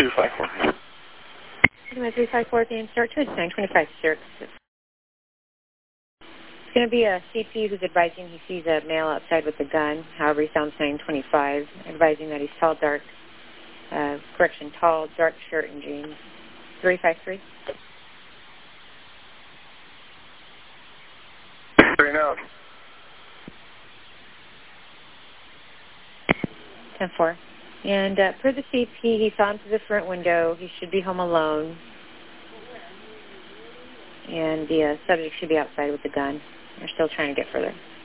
254. 354 at the end, start to 925, sir. It's going to be a CP who's advising he sees a male outside with a gun. However, he sounds 925, advising that he's tall, dark, tall, dark shirt and jeans. 353. 3 now. 10-4. And per the CP, he saw him through the front window. He should be home alone. And the subject should be outside with the gun. They're still trying to get further.